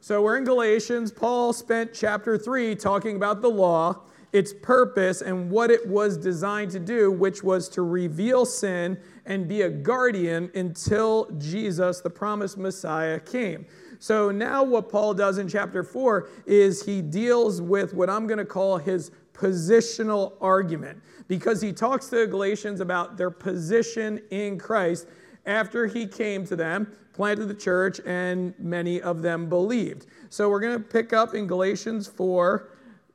So we're in Galatians. Paul spent chapter 3 talking about the law, its purpose, and what it was designed to do, which was to reveal sin and be a guardian until Jesus, the promised Messiah, came. So now what Paul does in chapter 4 is he deals with what I'm going to call his positional argument, because he talks to the Galatians about their position in Christ after he came to them, planted the church, and many of them believed. So we're going to pick up in Galatians 4,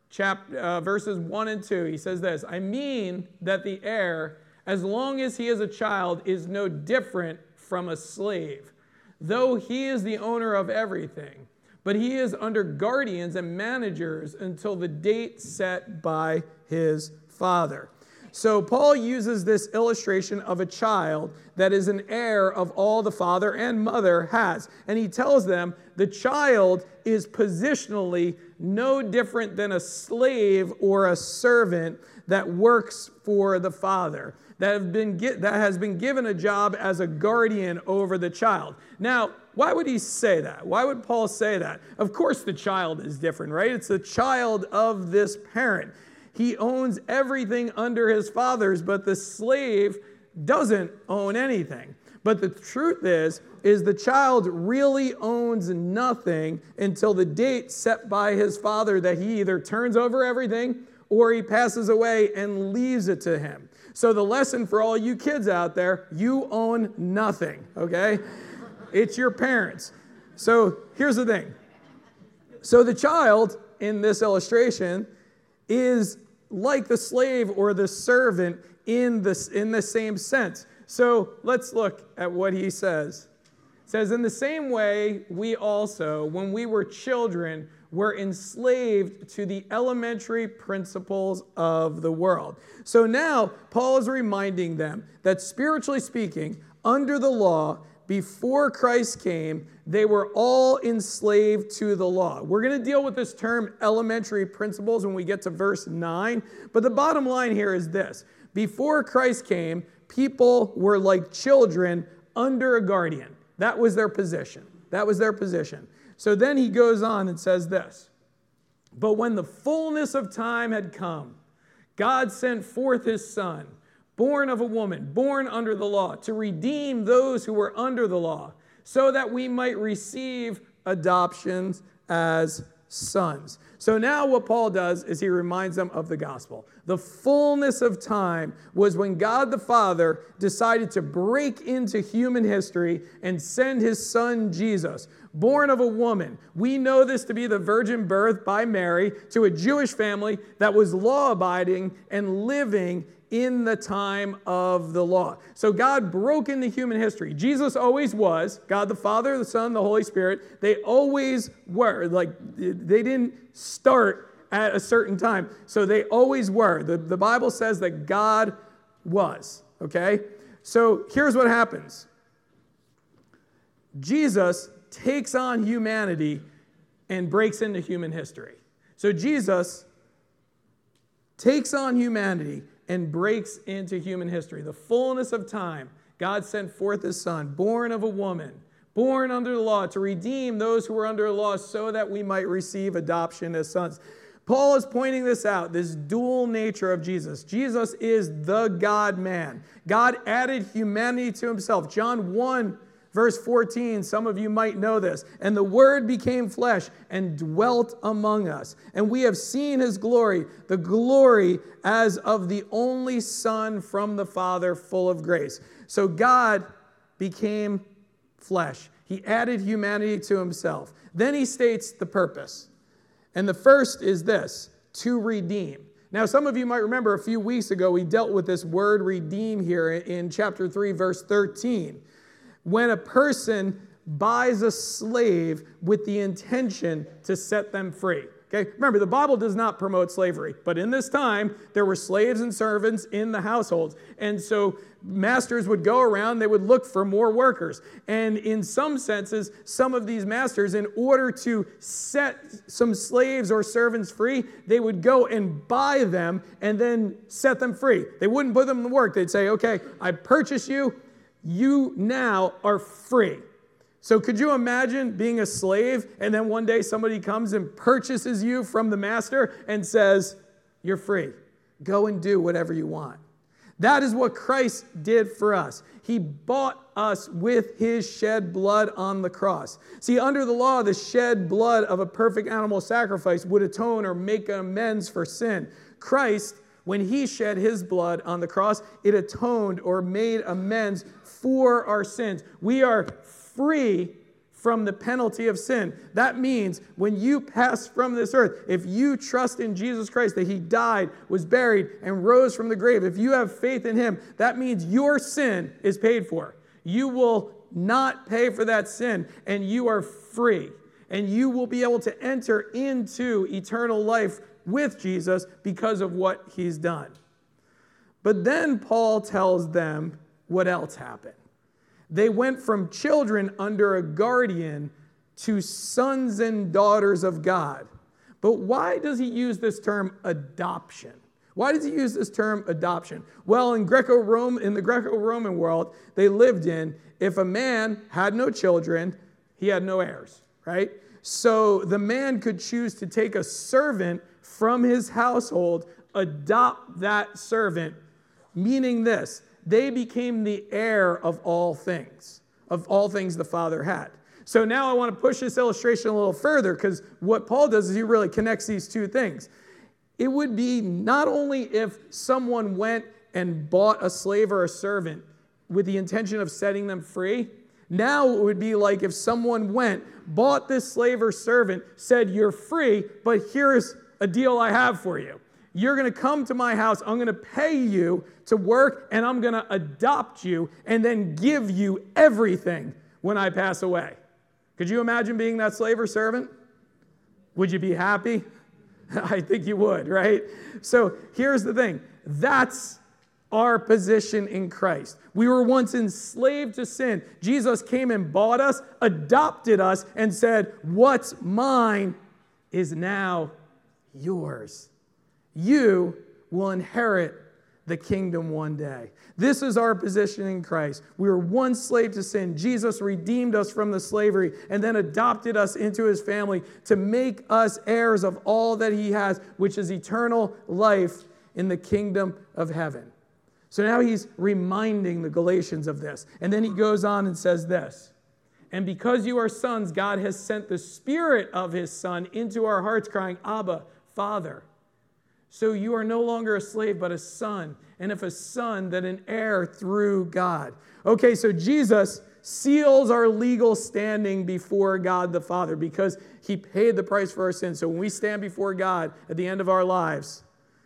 verses 1 and 2. He says this, "I mean that the heir, as long as he is a child, is no different from a slave, though he is the owner of everything. But he is under guardians and managers until the date set by his father." So Paul uses this illustration of a child that is an heir of all the father and mother has. And he tells them the child is positionally no different than a slave or a servant that works for the father, that has been given a job as a guardian over the child. Now, why would he say that? Why would Paul say that? Of course the child is different, right? It's the child of this parent. He owns everything under his father's, but the slave doesn't own anything. But the truth is the child really owns nothing until the date set by his father that he either turns over everything or he passes away and leaves it to him. So the lesson for all you kids out there, you own nothing, okay? It's your parents. So here's the thing. So the child in this illustration is like the slave or the servant in the same sense. So let's look at what he says. It says, "In the same way, we also, when we were children, were enslaved to the elementary principles of the world." So now Paul is reminding them that spiritually speaking, under the law, before Christ came, they were all enslaved to the law. We're going to deal with this term elementary principles when we get to verse 9. But the bottom line here is this. Before Christ came, people were like children under a guardian. That was their position. That was their position. So then he goes on and says this, "But when the fullness of time had come, God sent forth his Son, born of a woman, born under the law, to redeem those who were under the law, so that we might receive adoptions as sons." So now what Paul does is he reminds them of the gospel. The fullness of time was when God the Father decided to break into human history and send his son Jesus, born of a woman. We know this to be the virgin birth by Mary to a Jewish family that was law-abiding and living in the time of the law. So God broke into human history. Jesus always was. God the Father, the Son, the Holy Spirit. They always were. Like, they didn't start at a certain time. So they always were. The Bible says that God was. Okay? So here's what happens. Jesus takes on humanity and breaks into human history. So Jesus takes on humanity and breaks into human history. The fullness of time, God sent forth his Son, born of a woman, born under the law, to redeem those who were under the law so that we might receive adoption as sons. Paul is pointing this out, this dual nature of Jesus. Jesus is the God-man. God added humanity to himself. John 1, verse 14, some of you might know this. "And the Word became flesh and dwelt among us. And we have seen his glory, the glory as of the only Son from the Father, full of grace." So God became flesh. He added humanity to himself. Then he states the purpose. And the first is this, to redeem. Now, some of you might remember a few weeks ago, we dealt with this word redeem here in chapter 3, verse 13. When a person buys a slave with the intention to set them free. Okay? Remember, the Bible does not promote slavery, but in this time, there were slaves and servants in the households. And so masters would go around, they would look for more workers. And in some senses, some of these masters, in order to set some slaves or servants free, they would go and buy them and then set them free. They wouldn't put them to work. They'd say, "Okay, I purchase you. You now are free." So could you imagine being a slave and then one day somebody comes and purchases you from the master and says, you're free. Go and do whatever you want. That is what Christ did for us. He bought us with his shed blood on the cross. See, under the law, the shed blood of a perfect animal sacrifice would atone or make amends for sin. Christ, when he shed his blood on the cross, it atoned or made amends for our sins. We are free from the penalty of sin. That means when you pass from this earth, if you trust in Jesus Christ, that he died, was buried, and rose from the grave, if you have faith in him, that means your sin is paid for. You will not pay for that sin, and you are free. And you will be able to enter into eternal life with Jesus because of what he's done. But then Paul tells them what else happened. They went from children under a guardian to sons and daughters of God. But why does he use this term adoption? Why does he use this term adoption? Well, in the Greco-Roman world they lived in, if a man had no children, he had no heirs, right? So the man could choose to take a servant from his household, adopt that servant, meaning this: they became the heir of all things the Father had. So now I want to push this illustration a little further, because what Paul does is he really connects these two things. It would be not only if someone went and bought a slave or a servant with the intention of setting them free. Now it would be like if someone went, bought this slave or servant, said, you're free, but here's a deal I have for you. You're going to come to my house, I'm going to pay you to work, and I'm going to adopt you and then give you everything when I pass away. Could you imagine being that slave or servant? Would you be happy? I think you would, right? So here's the thing. That's our position in Christ. We were once enslaved to sin. Jesus came and bought us, adopted us, and said, what's mine is now yours. You will inherit the kingdom one day. This is our position in Christ. We were once slave to sin. Jesus redeemed us from the slavery and then adopted us into his family to make us heirs of all that he has, which is eternal life in the kingdom of heaven. So now he's reminding the Galatians of this. And then he goes on and says this: and because you are sons, God has sent the Spirit of his Son into our hearts, crying, Abba, Father. So you are no longer a slave, but a son. And if a son, then an heir through God. Okay, so Jesus seals our legal standing before God the Father because he paid the price for our sins. So when we stand before God at the end of our lives,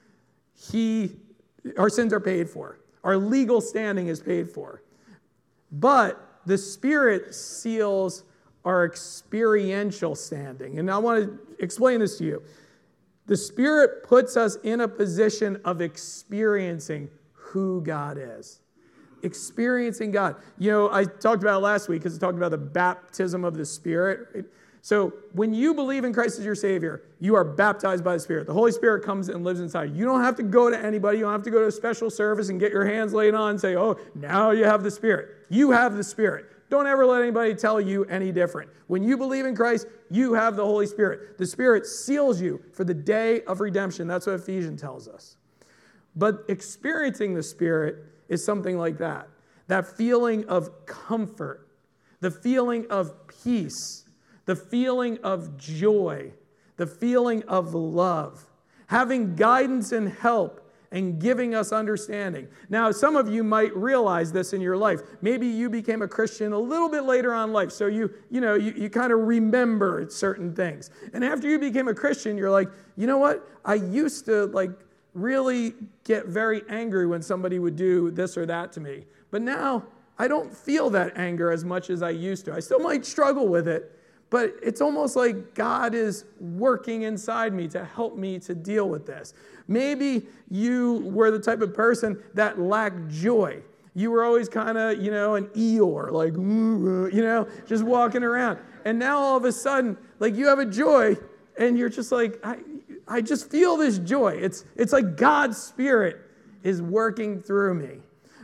our sins are paid for. Our legal standing is paid for. But the Spirit seals our experiential standing. And I want to explain this to you. The Spirit puts us in a position of experiencing who God is. Experiencing God. You know, I talked about it last week because I talked about the baptism of the Spirit. Right? So when you believe in Christ as your Savior, you are baptized by the Spirit. The Holy Spirit comes and lives inside you. You don't have to go to anybody. You don't have to go to a special service and get your hands laid on and say, oh, now you have the Spirit. You have the Spirit. Don't ever let anybody tell you any different. When you believe in Christ, you have the Holy Spirit. The Spirit seals you for the day of redemption. That's what Ephesians tells us. But experiencing the Spirit is something like that. That feeling of comfort, the feeling of peace, the feeling of joy, the feeling of love, having guidance and help, and giving us understanding. Now, some of you might realize this in your life. Maybe you became a Christian a little bit later on in life, so you kind of remember certain things. And after you became a Christian, you're like, you know what? I used to really get very angry when somebody would do this or that to me. But now I don't feel that anger as much as I used to. I still might struggle with it, but it's almost like God is working inside me to help me to deal with this. Maybe you were the type of person that lacked joy. You were always kind of, an Eeyore, just walking around. And now all of a sudden, you have a joy, and you're just like, I just feel this joy. It's like God's Spirit is working through me.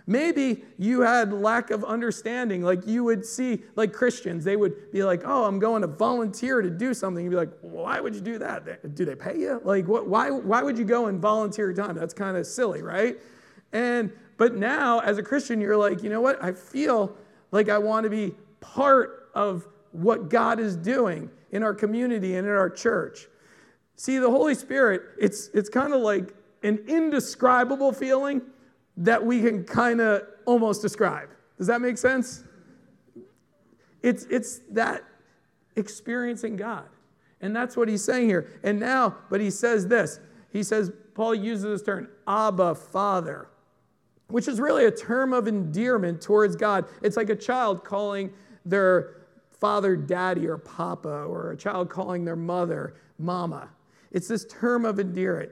Maybe you had lack of understanding. Like you would see, like Christians, they would be like, oh, I'm going to volunteer to do something. You'd be like, why would you do that? Do they pay you? Like, why would you go and volunteer your time? That's kind of silly, right? But now, as a Christian, you're like, you know what? I feel like I want to be part of what God is doing in our community and in our church. See, the Holy Spirit, it's kind of like an indescribable feeling that we can kind of almost describe. Does that make sense? It's that experiencing God. And that's what he's saying here. And now, but he says this. He says, Paul uses this term, Abba, Father, which is really a term of endearment towards God. It's like a child calling their father daddy or papa, or a child calling their mother mama. It's this term of endearment.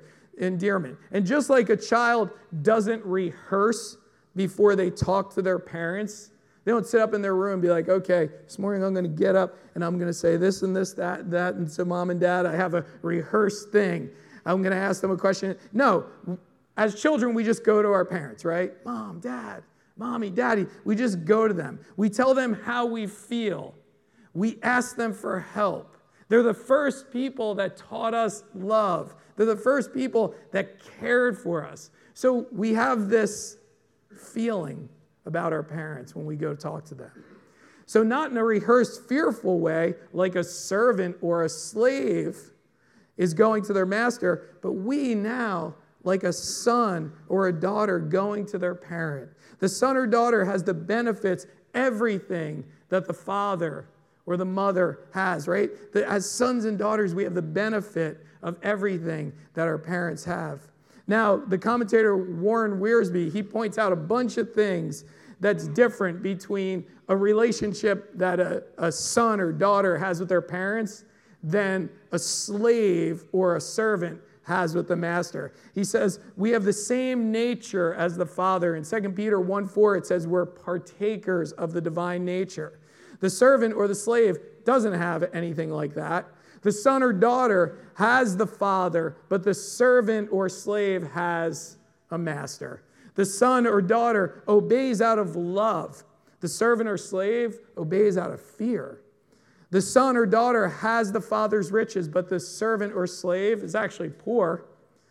And just like a child doesn't rehearse before they talk to their parents, they don't sit up in their room and be like, okay, this morning I'm going to get up and I'm going to say this and this, that, and so mom and dad, I have a rehearsed thing. I'm going to ask them a question. No, as children, we just go to our parents, right? Mom, dad, mommy, daddy. We just go to them. We tell them how we feel. We ask them for help. They're the first people that taught us love. They're the first people that cared for us. So we have this feeling about our parents when we go talk to them. So not in a rehearsed, fearful way, like a servant or a slave is going to their master, but we now, like a son or a daughter going to their parent. The son or daughter has the benefits, everything that the father or the mother has, right? As sons and daughters, we have the benefit of everything that our parents have. Now, the commentator Warren Wiersbe, he points out a bunch of things that's different between a relationship that a son or daughter has with their parents than a slave or a servant has with the master. He says, we have the same nature as the Father. In 2 Peter 1:4, it says we're partakers of the divine nature. The servant or the slave doesn't have anything like that. The son or daughter has the father, but the servant or slave has a master. The son or daughter obeys out of love. The servant or slave obeys out of fear. The son or daughter has the father's riches, but the servant or slave is actually poor.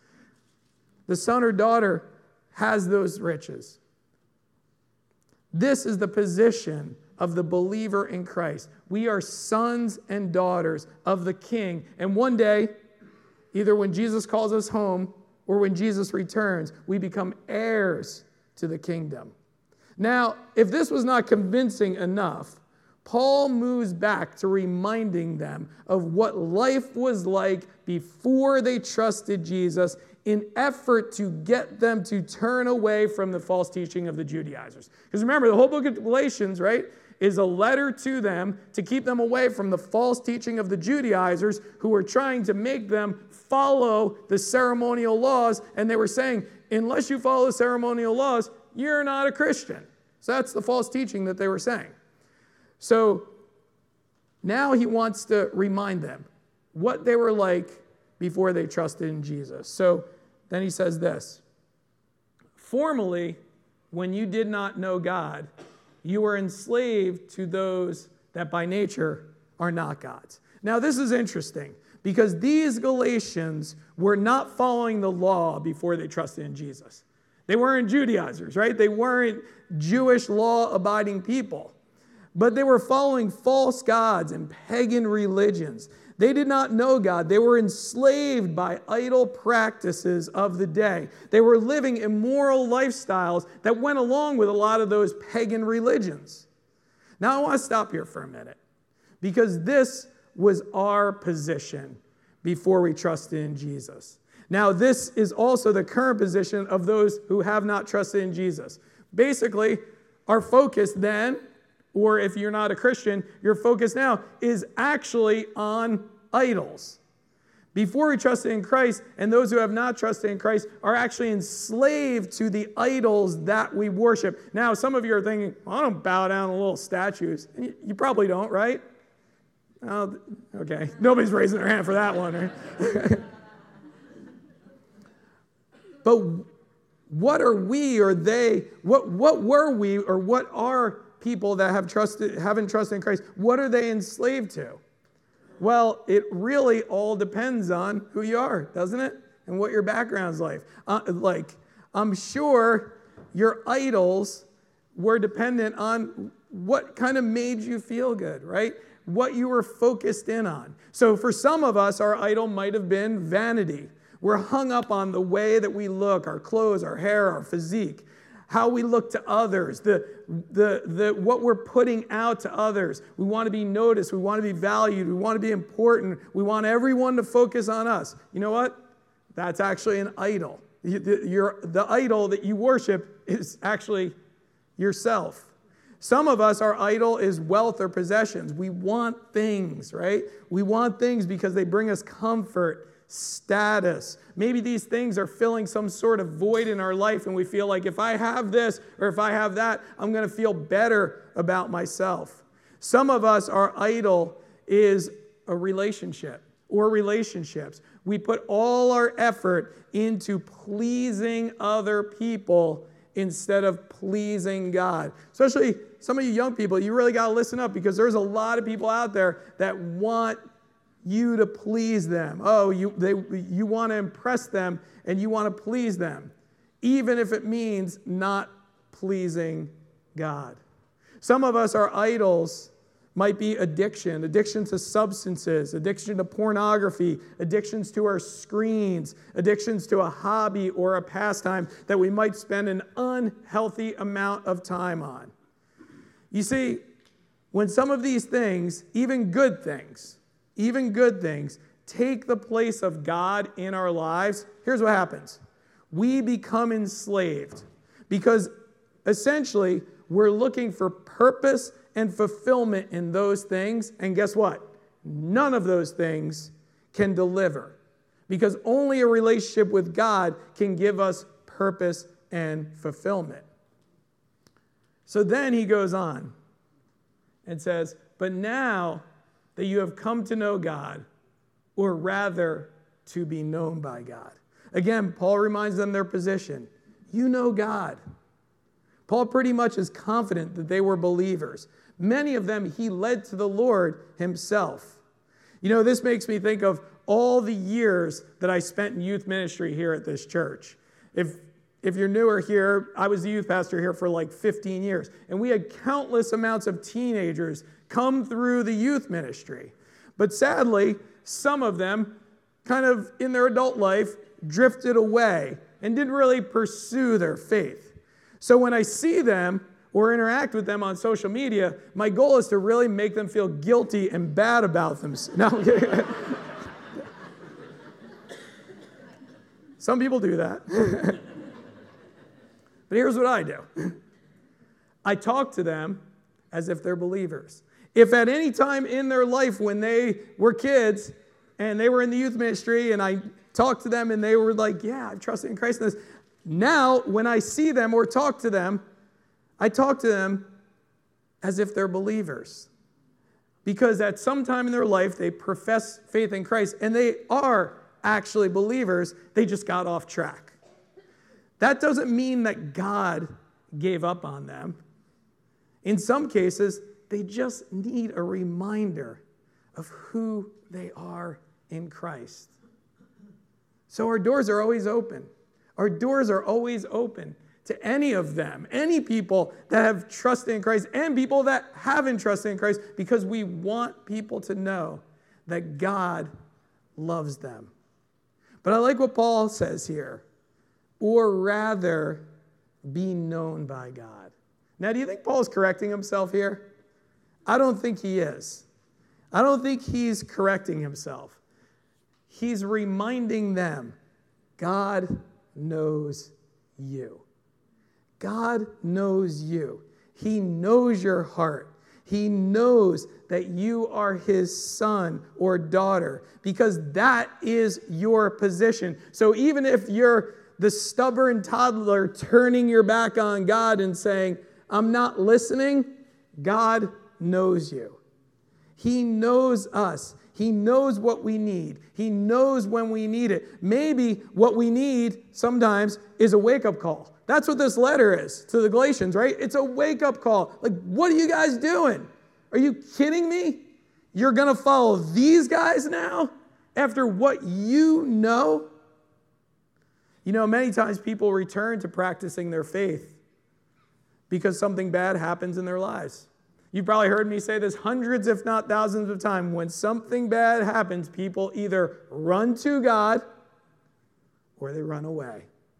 The son or daughter has those riches. This is the position of the believer in Christ. We are sons and daughters of the King. And one day, either when Jesus calls us home or when Jesus returns, we become heirs to the kingdom. Now, if this was not convincing enough, Paul moves back to reminding them of what life was like before they trusted Jesus in effort to get them to turn away from the false teaching of the Judaizers. Because remember, the whole book of Galatians, right, is a letter to them to keep them away from the false teaching of the Judaizers who were trying to make them follow the ceremonial laws. And they were saying, unless you follow the ceremonial laws, you're not a Christian. So that's the false teaching that they were saying. So now he wants to remind them what they were like before they trusted in Jesus. So then he says this, formerly, when you did not know God, you were enslaved to those that by nature are not God's. Now this is interesting because these Galatians were not following the law before they trusted in Jesus. They weren't Judaizers, right? They weren't Jewish law-abiding people. But they were following false gods and pagan religions. They did not know God. They were enslaved by idol practices of the day. They were living immoral lifestyles that went along with a lot of those pagan religions. Now I want to stop here for a minute because this was our position before we trusted in Jesus. Now this is also the current position of those who have not trusted in Jesus. Basically, our focus then, or if you're not a Christian, your focus now is actually on idols. Before we trusted in Christ, and those who have not trusted in Christ are actually enslaved to the idols that we worship. Now, some of you are thinking, well, I don't bow down to little statues. You probably don't, right? Oh, okay. Nobody's raising their hand for that one, right? But What are we or they? What were we or what are people that haven't trusted in Christ? What are they enslaved to? Well, it really all depends on who you are, doesn't it? And what your background's like. I'm sure your idols were dependent on what kind of made you feel good, right? What you were focused in on. So for some of us, our idol might have been vanity. We're hung up on the way that we look, our clothes, our hair, our physique, how we look to others, what we're putting out to others. We want to be noticed. We want to be valued. We want to be important. We want everyone to focus on us. You know what? That's actually an idol. The idol that you worship is actually yourself. Some of us, our idol is wealth or possessions. We want things, right? We want things because they bring us comfort, status. Maybe these things are filling some sort of void in our life, and we feel like if I have this or if I have that, I'm going to feel better about myself. Some of us, our idol is a relationship or relationships. We put all our effort into pleasing other people instead of pleasing God. Especially some of you young people, you really got to listen up because there's a lot of people out there that want you to please them. Oh, you want to impress them and you want to please them, even if it means not pleasing God. Some of us, our idols might be addiction to substances, addiction to pornography, addictions to our screens, addictions to a hobby or a pastime that we might spend an unhealthy amount of time on. You see, when some of these things, even good things, take the place of God in our lives, here's what happens. We become enslaved because essentially we're looking for purpose and fulfillment in those things. And guess what? None of those things can deliver because only a relationship with God can give us purpose and fulfillment. So then he goes on and says, but now that you have come to know God, or rather to be known by God. Again, Paul reminds them their position. You know God. Paul pretty much is confident that they were believers. Many of them he led to the Lord himself. You know, this makes me think of all the years that I spent in youth ministry here at this church. If you're newer here, I was the youth pastor here for like 15 years. And we had countless amounts of teenagers come through the youth ministry. But sadly, some of them kind of in their adult life drifted away and didn't really pursue their faith. So when I see them or interact with them on social media, my goal is to really make them feel guilty and bad about themselves. No, some people do that. But here's what I do. I talk to them as if they're believers. If at any time in their life when they were kids and they were in the youth ministry and I talked to them and they were like, yeah, I've trusted in Christ in this. Now, when I see them or talk to them, I talk to them as if they're believers. Because at some time in their life, they profess faith in Christ and they are actually believers. They just got off track. That doesn't mean that God gave up on them. In some cases, they just need a reminder of who they are in Christ. So our doors are always open. Our doors are always open to any of them, any people that have trusted in Christ and people that haven't trusted in Christ, because we want people to know that God loves them. But I like what Paul says here, or rather be known by God. Now, do you think Paul's correcting himself here? I don't think he is. I don't think he's correcting himself. He's reminding them, God knows you. God knows you. He knows your heart. He knows that you are his son or daughter because that is your position. So even if you're the stubborn toddler turning your back on God and saying, I'm not listening, God knows you. He knows us. He knows what we need. He knows when we need it. Maybe what we need sometimes is a wake-up call. That's what this letter is to the Galatians, right? It's a wake-up call. Like, what are you guys doing? Are you kidding me? You're going to follow these guys now after what you know? You know, many times people return to practicing their faith because something bad happens in their lives. You've probably heard me say this hundreds, if not thousands of times. When something bad happens, people either run to God or they run away.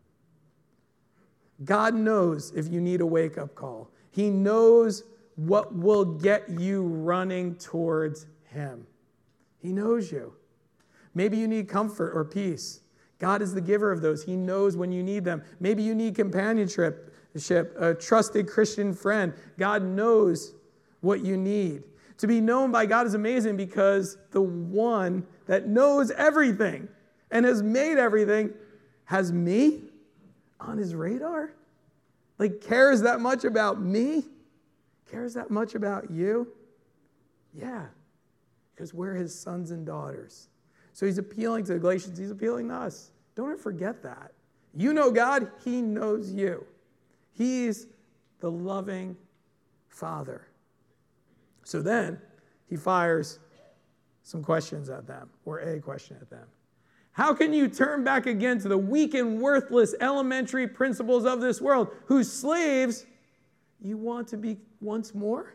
God knows if you need a wake-up call. He knows what will get you running towards Him. He knows you. Maybe you need comfort or peace. God is the giver of those. He knows when you need them. Maybe you need companionship, a trusted Christian friend. God knows what you need. To be known by God is amazing because the one that knows everything and has made everything has me on His radar? Like, cares that much about me? Cares that much about you? Yeah, because we're His sons and daughters. So He's appealing to the Galatians. He's appealing to us. Don't ever forget that. You know God. He knows you. He's the loving Father. So then He fires some questions at them, or a question at them. How can you turn back again to the weak and worthless elementary principles of this world, whose slaves you want to be once more?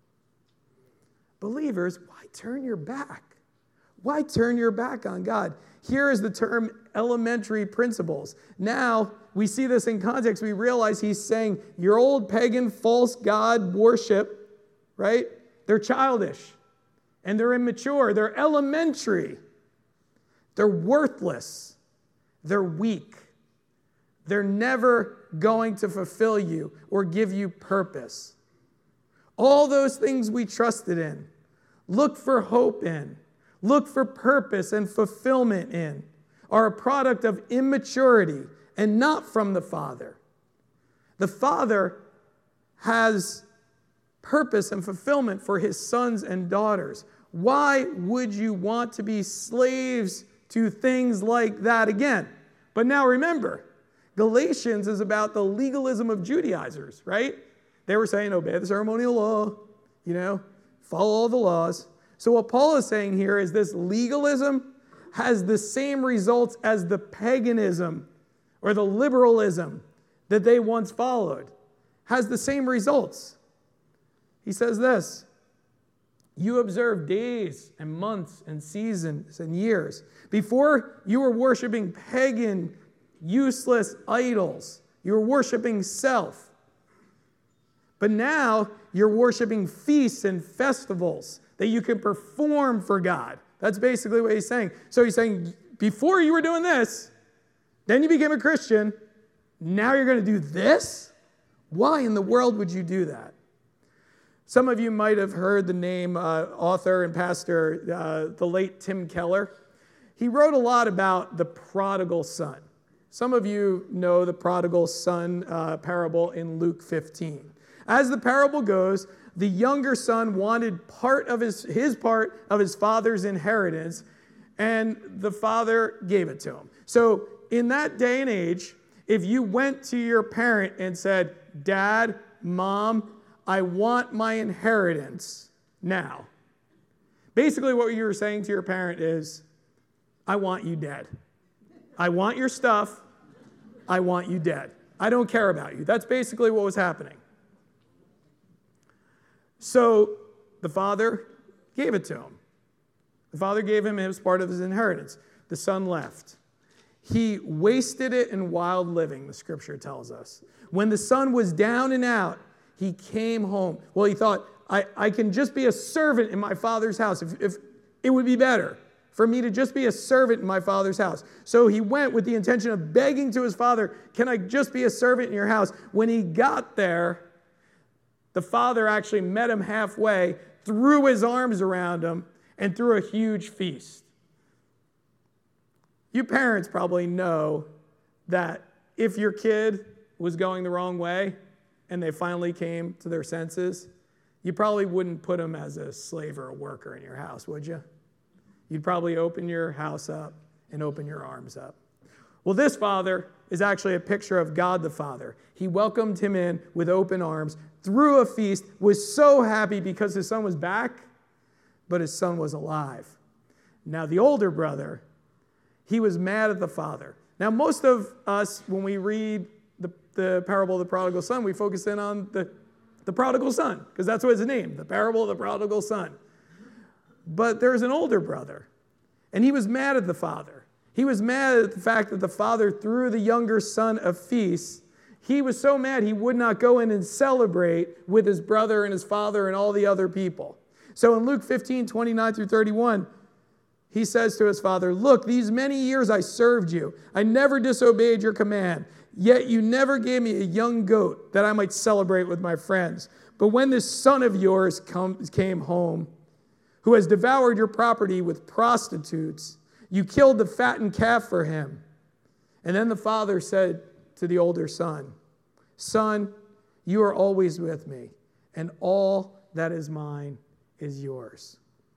Believers, why turn your back? Why turn your back on God? Here is the term elementary principles. Now, we see this in context. We realize He's saying your old pagan false god worship, right? They're childish and they're immature. They're elementary. They're worthless. They're weak. They're never going to fulfill you or give you purpose. All those things we trusted in, look for hope in, look for purpose and fulfillment in, are a product of immaturity and not from the Father. The Father has purpose and fulfillment for His sons and daughters. Why would you want to be slaves to things like that again? But now remember, Galatians is about the legalism of Judaizers, right? They were saying, obey the ceremonial law, follow all the laws. So what Paul is saying here is this legalism has the same results as the paganism or the liberalism that they once followed. Has the same results. He says this, you observe days and months and seasons and years. Before you were worshiping pagan, useless idols. You were worshiping self. But now you're worshiping feasts and festivals that you can perform for God. That's basically what he's saying. So he's saying, before you were doing this, then you became a Christian, now you're going to do this? Why in the world would you do that? Some of you might have heard the name author and pastor, the late Tim Keller. He wrote a lot about the prodigal son. Some of you know the prodigal son parable in Luke 15. As the parable goes, the younger son wanted part of his part of his father's inheritance, and the father gave it to him. So in that day and age, if you went to your parent and said, Dad, Mom, I want my inheritance now. Basically what you were saying to your parent is, I want you dead. I want your stuff. I want you dead. I don't care about you. That's basically what was happening. So the father gave it to him. The father gave him his part of his inheritance. The son left. He wasted it in wild living, the scripture tells us. When the son was down and out, he came home. Well, he thought, I can just be a servant in my father's house. If it would be better for me to just be a servant in my father's house. So he went with the intention of begging to his father, can I just be a servant in your house? When he got there, the father actually met him halfway, threw his arms around him, and threw a huge feast. You parents probably know that if your kid was going the wrong way and they finally came to their senses, you probably wouldn't put them as a slave or a worker in your house, would you? you'd probably open your house up and open your arms up. Well, this father is actually a picture of God the Father. He welcomed him in with open arms, threw a feast, was so happy because his son was back, but his son was alive. Now, the older brother, he was mad at the father. Now, most of us, when we read the parable of the prodigal son, we focus in on the prodigal son, because that's what it's named, the parable of the prodigal son. But there's an older brother, and he was mad at the father. He was mad at the fact that the father threw the younger son a feast. He was so mad he would not go in and celebrate with his brother and his father and all the other people. So in Luke 15, 29 through 31, he says to his father, "Look, these many years I served you. I never disobeyed your command. Yet you never gave me a young goat that I might celebrate with my friends. But when this son of yours came home, who has devoured your property with prostitutes, you killed the fattened calf for him." And then the father said to the older son, "Son, you are always with me, and all that is mine is yours."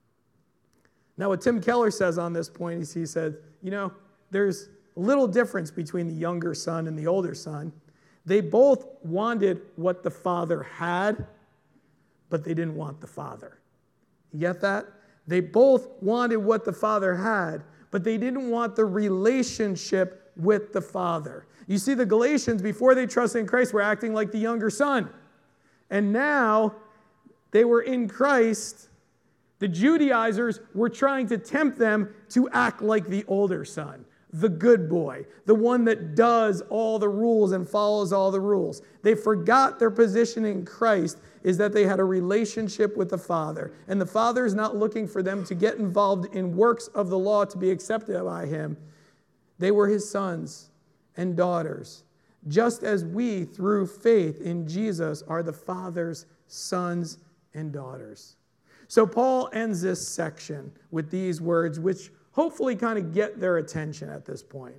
Now, what Tim Keller says on this point is he said, there's a little difference between the younger son and the older son. They both wanted what the father had, but they didn't want the father. You get that? They both wanted what the father had, but they didn't want the relationship with the father. You see, the Galatians, before they trusted in Christ, were acting like the younger son. And now they were in Christ. The Judaizers were trying to tempt them to act like the older son, the good boy, the one that does all the rules and follows all the rules. They forgot their position in Christ is that they had a relationship with the Father. And the Father is not looking for them to get involved in works of the law to be accepted by him. They were his sons and daughters, just as we, through faith in Jesus, are the Father's sons and daughters. So Paul ends this section with these words, which hopefully kind of get their attention at this point.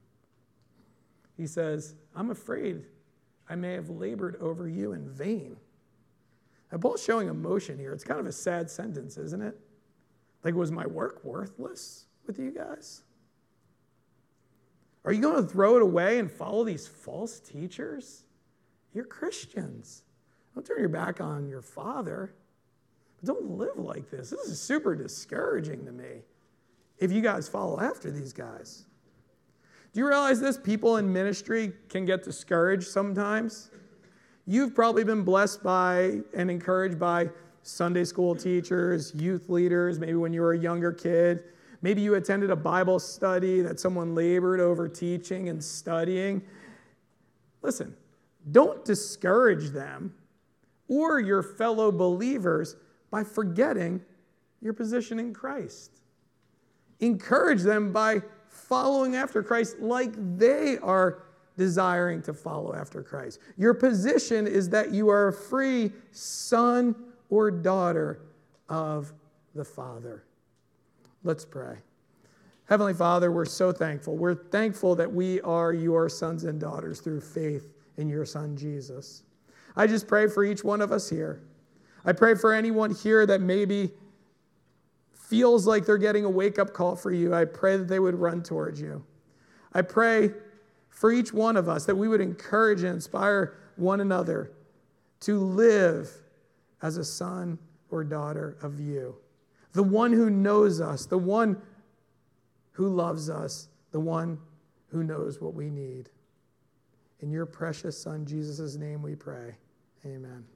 He says, "I'm afraid I may have labored over you in vain." Now, Paul's showing emotion here. It's kind of a sad sentence, isn't it? Like, was my work worthless with you guys? Are you going to throw it away and follow these false teachers? You're Christians. Don't turn your back on your father. But don't live like this. This is super discouraging to me if you guys follow after these guys. Do you realize this? People in ministry can get discouraged sometimes. You've probably been blessed by and encouraged by Sunday school teachers, youth leaders, maybe when you were a younger kid. Maybe you attended a Bible study that someone labored over teaching and studying. Listen, don't discourage them or your fellow believers by forgetting your position in Christ. Encourage them by following after Christ like they are desiring to follow after Christ. Your position is that you are a free son or daughter of the Father. Let's pray. Heavenly Father, we're so thankful. We're thankful that we are your sons and daughters through faith in your Son, Jesus. I just pray for each one of us here. I pray for anyone here that maybe feels like they're getting a wake-up call for you. I pray that they would run towards you. I pray for each one of us that we would encourage and inspire one another to live as a son or daughter of you. The one who knows us, the one who loves us, the one who knows what we need. In your precious Son, Jesus' name we pray. Amen.